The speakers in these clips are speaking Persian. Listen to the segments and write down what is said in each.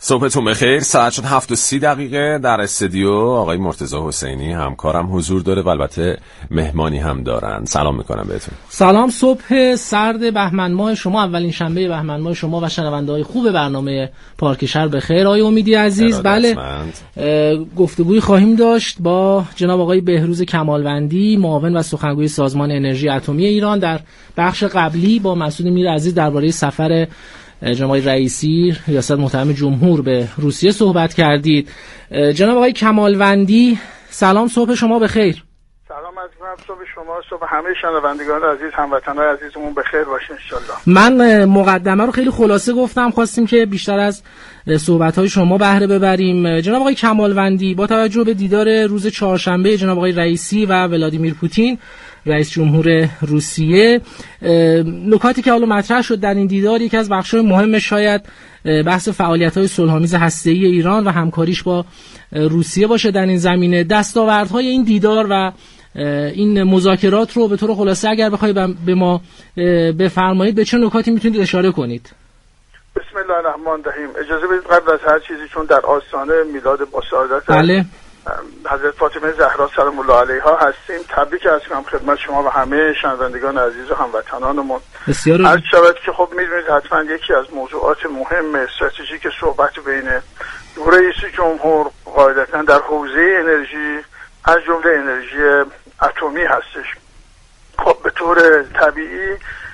صبحتون بخیر. ساعت شد 7:30 در استودیو آقای مرتضی حسینی همکارم حضور داره و البته مهمانی هم دارن. سلام میکنم بهتون. سلام، صبح سرد بهمن ماه شما، اولین شنبه بهمن ماه شما و شنونده‌های خوب برنامه پارک شهر بخیر. آقای امیدی عزیز، بله گفتگویی خواهیم داشت با جناب آقای بهروز کمالوندی، معاون و سخنگوی سازمان انرژی اتمی ایران. در بخش قبلی با مسعود میر عزیز درباره سفر جناب آقای رئیسی ریاست محترم جمهور به روسیه صحبت کردید. جناب آقای کمالوندی، سلام، صبح شما بخیر. سلام از من، صبح شما، صبح همه شنوندگان عزیز، هموطنان عزیزمون بخیر باشه انشالله. من مقدمه رو خیلی خلاصه گفتم، خواستیم که بیشتر از صحبت‌های شما بهره ببریم. جناب آقای کمالوندی، با توجه به دیدار روز چهارشنبه جناب آقای رئیسی و ولادیمیر پوتین رئیس جمهور روسیه، نکاتی که حالا مطرح شد در این دیدار، یکی از بخش‌های مهم شاید بحث فعالیت‌های صلح‌آمیز هسته‌ای ایران و همکاریش با روسیه باشه در این زمینه. دستاوردهای این دیدار و این مذاکرات رو به طور خلاصه اگر بخواید به ما بفرمایید، به چه نکاتی میتونید اشاره کنید؟ بسم الله الرحمن الرحیم. اجازه بدید قبل از هر چیزی، چون در آستانه میلاد با سعادت بله حضرت فاطمه زهرا سلام الله علیها هستیم، تبریک عرض کنم خدمت شما و همه شنوندگان عزیز و هموطنانمون. بسیار عرض شود که خب میدونید حتما یکی از موضوعات مهم استراتژیک صحبت بین رئیس جمهور قاعدتا در حوزه انرژی از جمله انرژی اتمی هستش. خب به طور طبیعی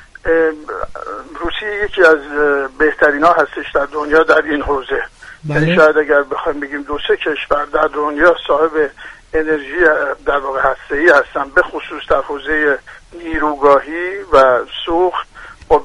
روسیه یکی از بهترین ها هستش در دنیا در این حوزه. یعنی شاید اگر بخوایم بگیم 2-3 کشور در دنیا صاحب انرژی در واقع هسته‌ای هستن، به خصوص در حوزه نیروگاهی و سوخت. خب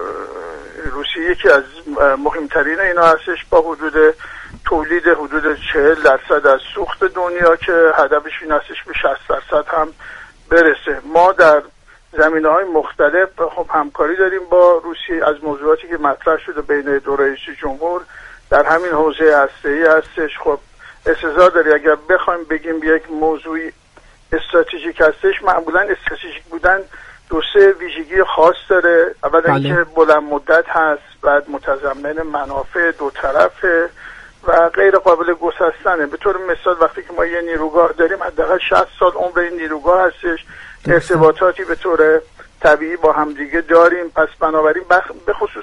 روسیه یکی از مهمترین اینا هستش، با حدود تولید حدود 40% از سوخت دنیا که هدفش این هستش به 60% هم برسه. ما در زمینه‌های مختلف خب همکاری داریم با روسیه. از موضوعاتی که مطرح شده بین دو رئیس جمهور در همین حوزه هسته‌ای هستش. خب استظهار داری اگر بخوایم بگیم یک موضوعی استراتژیک هستش، معمولا استراتژیک بودن 2-3 ویژگی خاص داره. اولا اینکه بلند مدت هست، بعد متضمن منافع دو طرفه و غیر قابل گسستنه. به طور مثال وقتی که ما یه نیروگاه داریم، حداقل 60 سال عمر این نیروگاه هستش، ارتباطاتی به طور طبیعی با همدیگه داریم. پس بنابراین به خصوص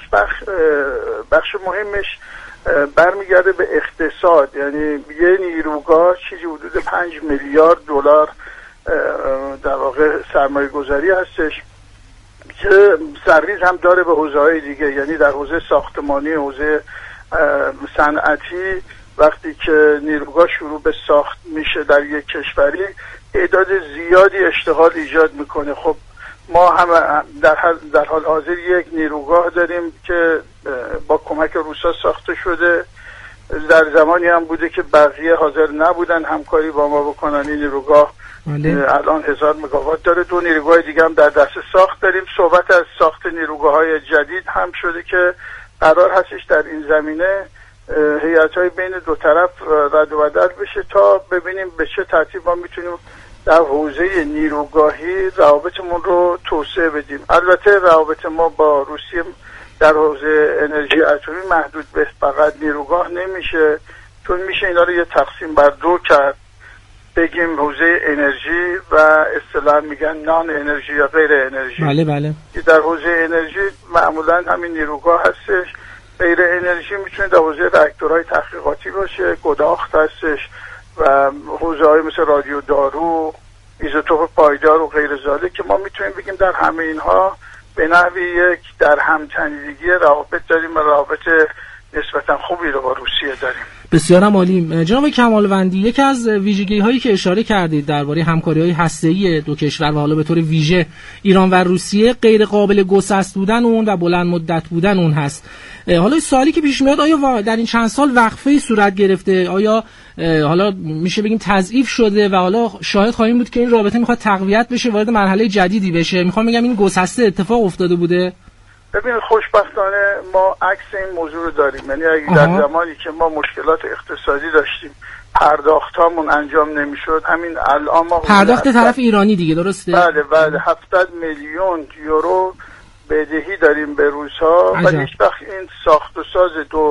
بخش مهمش برمیگرده به اقتصاد. یعنی یه نیروگاه چیزی حدود 5 میلیارد دلار در واقع سرمایه گذاری هستش که سرریز هم داره به حوزه‌های دیگه. یعنی در حوزه ساختمانی، حوزه صنعتی، وقتی که نیروگاه شروع به ساخت میشه در یک کشوری، تعداد زیادی اشتغال ایجاد میکنه. خب ما هم در حال حاضر یک نیروگاه داریم که با کمک روسا ساخته شده. در زمانی هم بوده که بقیه حاضر نبودن همکاری با ما بکنن. این نیروگاه الان 1000 مگاوات داره. 2 نیروگاه دیگه هم در دست ساخت داریم. صحبت از ساخت نیروگاه‌های جدید هم شده که قرار هستش در این زمینه هیئت‌های بین دو طرف رد و بدل بشه تا ببینیم به چه ترتیب ما میتونیم در حوزه نیروگاهی روابطمون رو توسعه بدیم. البته روابط ما با روسیه در حوزه انرژی اتمی محدود به فقط نیروگاه نمیشه، چون میشه اینا رو یه تقسیم بر 2 کرد، بگیم حوزه انرژی و اصطلاحاً میگن نان انرژی یا غیر انرژی. بله. در حوزه انرژی معمولاً همین نیروگاه هستش. غیر انرژی میتونه در حوزه راکتورهای تحقیقاتی باشه، گداخت هستش و حوزه‌های مثل رادیو دارو، ایزوتوپ پایدار و غیر ذالک که ما میتونیم بگیم در همه اینها به نحوی یک در همتنیدگی روابط داریم و روابط نسبتا خوبی رو با روسیه داریم. بسیار عالی. جناب کمالوندی، یکی از ویژگی هایی که اشاره کردید درباره همکاری های هسته‌ای دو کشور و حالا به طور ویژه ایران و روسیه، غیر قابل گسست بودن اون و بلند مدت بودن اون هست. حالا سوالی که پیش میاد، آیا در این چند سال وقفه‌ای صورت گرفته؟ آیا حالا میشه بگیم تضعیف شده و حالا شاهد خواهیم بود که این رابطه میخواد تقویت بشه، وارد مرحله جدیدی بشه؟ میخوام بگم این گسسته اتفاق افتاده بوده؟ ببینید خوشبختانه ما عکس این موضوع رو داریم. یعنی اگه در زمانی که ما مشکلات اقتصادی داشتیم، پرداختامون انجام نمیشد، همین الان ما پرداخت طرف ایرانی دیگه، درسته؟ بله 70 میلیون یورو بدهی داریم به روس‌ها و هیچ وقت این ساخت و ساز دو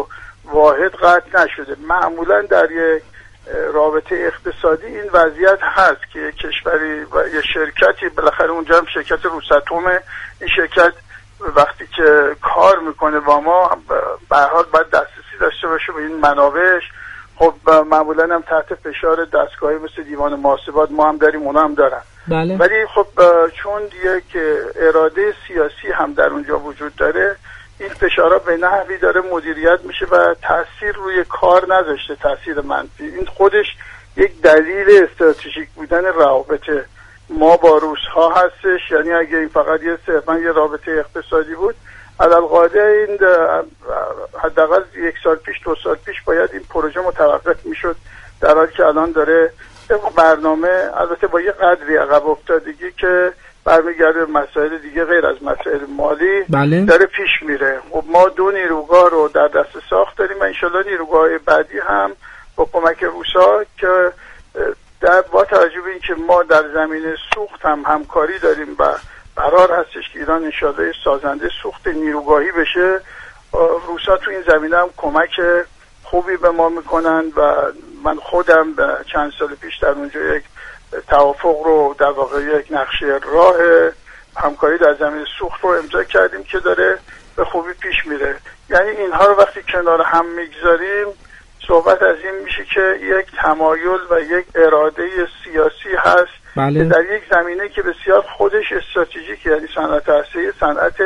واحد قطع نشده. معمولا در یک رابطه اقتصادی این وضعیت هست که یک کشوری و یک شرکتی، بالاخره اونجا هم شرکت روساتومه، این شرکت وقتی که کار میکنه با ما به هر حال باید دسترسی داشته باشه به این منابعش. خب معمولا هم تحت فشار دستگاهی مثل دیوان محاسبات ما هم داریم، اونا هم دارن. بله. ولی خب چون یک اراده سیاسی هم در اونجا وجود داره، این فشارها به نحوی داره مدیریت میشه و تاثیر روی کار نذاشته، تاثیر منفی. این خودش یک دلیل استراتژیک بودن روابط ما با روس‌ها هستش. یعنی اگه این فقط صرفا یه رابطه اقتصادی بود، علالقاعده این حداقل 1 سال پیش 2 سال پیش باید این پروژه متوقف میشد، در حالی که الان داره برنامه، البته با یه قدری عقب افتادگی که برمیگرده به مسائل دیگه غیر از مسائل مالی، بله. داره پیش میره. خب ما 2 نیروگاه رو در دست ساخت داریم و انشالله نیروگاه بعدی هم با کمک روسا که با توجه به اینکه ما در زمینه سوخت هم همکاری داریم و قرار هستش که ایران انشالله سازنده سوخت نیروگاهی بشه، روسا تو این زمینه هم کمک خوبی به ما میکنن و من خودم چند سال پیش در اونجا یک توافق رو، در واقع یک نقشه راه همکاری در زمینه سوخت رو امضا کردیم که داره به خوبی پیش میره. یعنی اینها رو وقتی کنار هم میگذاریم، صحبت از این میشه که یک تمایل و یک اراده سیاسی هست. بله. در یک زمینه که بسیار خودش استراتژیک، یعنی صنعت هسته‌ای صنعت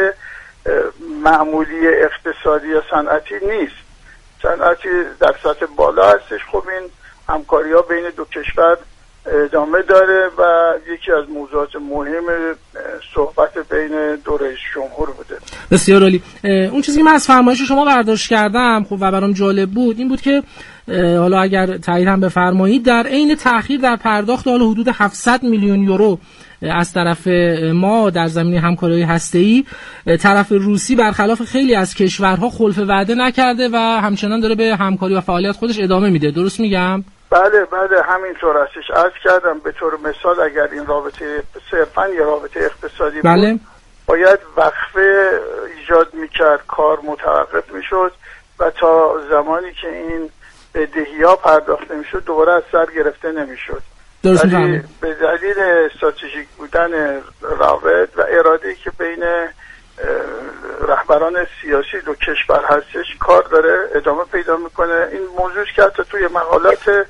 معمولی اقتصادی یا صنعتی نیست، صنعتی در سطح بالا هستش. خب این همکاری ها بین 2 کشور ادامه داره و یکی از موضوعات مهم صحبت بین 2 رئیس جمهور بوده. بسیار عالی. اون چیزی که من از فرمایش شما برداشت کردم خب و برام جالب بود این بود که حالا اگر تایید هم بفرمایید، در عین تأخیر در پرداخت حالا حدود 700 میلیون یورو از طرف ما در زمینه همکاری هسته‌ای، طرف روسی برخلاف خیلی از کشورها خلف وعده نکرده و همچنان داره به همکاری و فعالیت خودش ادامه میده. درست میگم؟ بله همینطور هستش. عرض کردم به طور مثال اگر این رابطه صرفاً یه رابطه اقتصادی بله. بود، باید وقفه ایجاد میکرد، کار متوقف میشد و تا زمانی که این بدهی‌ها پرداخت نمیشد دوباره از سر گرفته نمیشد. ولی به دلیل استراتژیک بودن روابط و اراده‌ای که بین رهبران سیاسی 2 کشور هستش، کار داره ادامه پیدا میکنه. این موضوع که حتی توی مقالات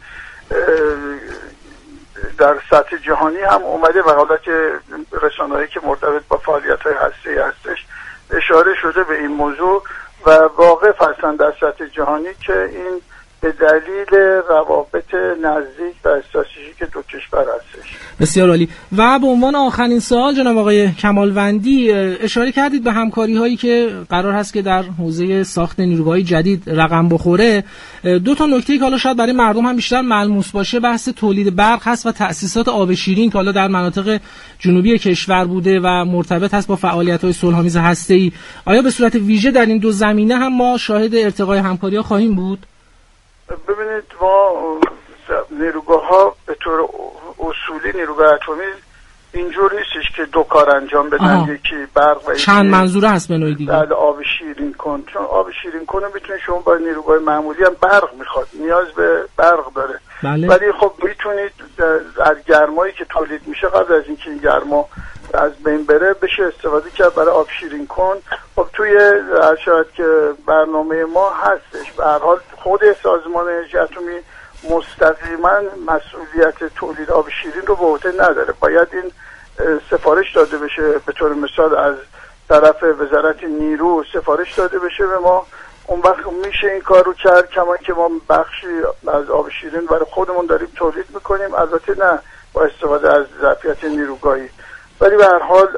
در سطح جهانی هم اومده، مقالات رسانه‌ای که مرتبط با فعالیت‌های هسته‌ای هستش، اشاره شده به این موضوع و واقف هستن در سطح جهانی که این به دلیل روابط نزدیک و استراتژیک 2 کشور هستش. بسیار عالی. و به عنوان آخرین سوال جناب آقای کمالوندی، اشاره کردید به همکاری هایی که قرار هست که در حوزه ساخت نیروگاهی جدید رقم بخوره. 2 تا نکته که حالا شاید برای مردم هم بیشتر ملموس باشه، بحث تولید برق هست و تأسیسات آب شیرین که حالا در مناطق جنوبی کشور بوده و مرتبط هست با فعالیت‌های صلح‌آمیز هسته‌ای. آیا به صورت ویژه در این 2 زمینه هم ما شاهد ارتقای همکاری‌ها خواهیم بود؟ ببینید، ما نیروگاه ها به طور اصولی نیروگاه اتمی اینجور نیستش که 2 کار انجام بدن، یکی برق و چند منظوره هست به نوعی دیگه. بله، آب شیرین کن، چون آب شیرین کنه میتونه شما با نیروگاه معمولی هم برق میخواد، نیاز به برق داره. بله. ولی خب میتونید از گرمایی که تولید میشه قبل از اینکه این گرما از بین بره بشه استفاده کرد برای آب شیرین کن. خب توی شاید که برنامه ما هستش. به هر حال خود سازمان انرژی اتمی مستقیما مسئولیت تولید آب شیرین رو به عهده نداره، باید این سفارش داده بشه، به طور مثال از طرف وزارت نیرو سفارش داده بشه به ما، اون وقت میشه این کار رو کرد. کما که ما بخشی از آب شیرین برای خودمون داریم تولید میکنیم، البته نه با استفاده از ظرفیت نیروگاهی، ولی به هر حال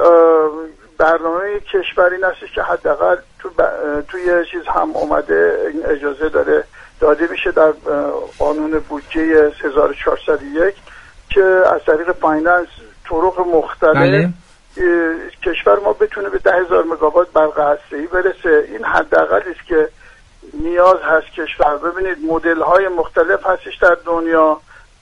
برنامه کشوری نستش که حداقل توی چیز هم اومده، این اجازه داده میشه در قانون بودجه 1401 که از طریق فایننس طرق مختلف بله. کشور ما بتونه به 10,000 مگاوات برق هسته‌ای برسه. این حداقلی است که نیاز هست کشور. ببینید مدل های مختلف هستش در دنیا،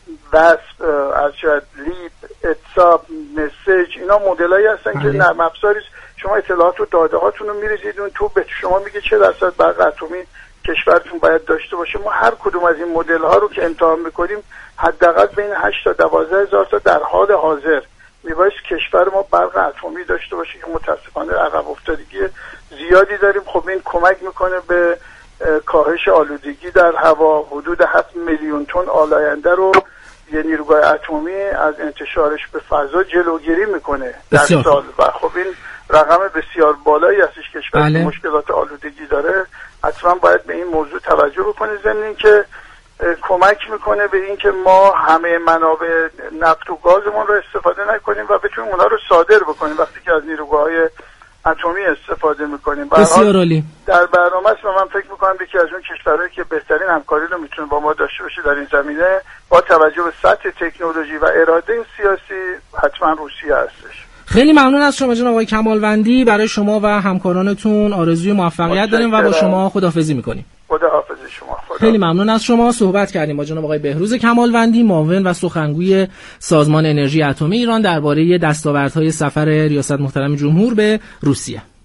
وصف از شاید لیپ، اتساب، مسیج، اینا مدلایی هستن که نرم افزاری، شما اطلاعات و داده هاتون رو میریزید اون تو، به شما میگه چه درصد برق اتمی کشورتون باید داشته باشه. ما هر کدوم از این مدل ها رو که امتحان میکنیم حداقل بین 8 تا 12 هزار تا در حال حاضر میبایست کشور ما برق اتمی داشته باشه که متاسفانه عقب افتادگی زیادی داریم. خب این کمک میکنه به کاهش آلودگی در هوا. حدود 7 میلیون تن آلاینده رو یه نیروگاه اتمی از انتشارش به فضا جلوگیری میکنه در سال و خب این رقم بسیار بالایی هستش. کشور که مشکلات آلودگی داره حتما باید به این موضوع توجه بکنه، ضمن اینکه کمک میکنه به این که ما همه منابع نفت و گازمون رو استفاده نکنیم و بتونیم اونا رو صادر بکنیم وقتی که از نیروگاه‌های اتمی استفاده میکنیم. بسیار عالی. در برنامه است و من فکر میکنم یکی از اون کشورهایی که بهترین همکاری رو میتونه با ما داشته باشه در این زمینه با توجه به سطح تکنولوژی و اراده سیاسی حتما روسیه هستش. خیلی ممنون از شما جناب آقای کمالوندی. برای شما و همکارانتون آرزوی موفقیت داریم و با شما خداحافظی میکنیم. خداحافظ شما. خیلی ممنون از شما. صحبت کردیم با جناب آقای بهروز کمالوندی، معاون و سخنگوی سازمان انرژی اتمی ایران درباره دستاوردهای سفر ریاست محترم جمهور به روسیه.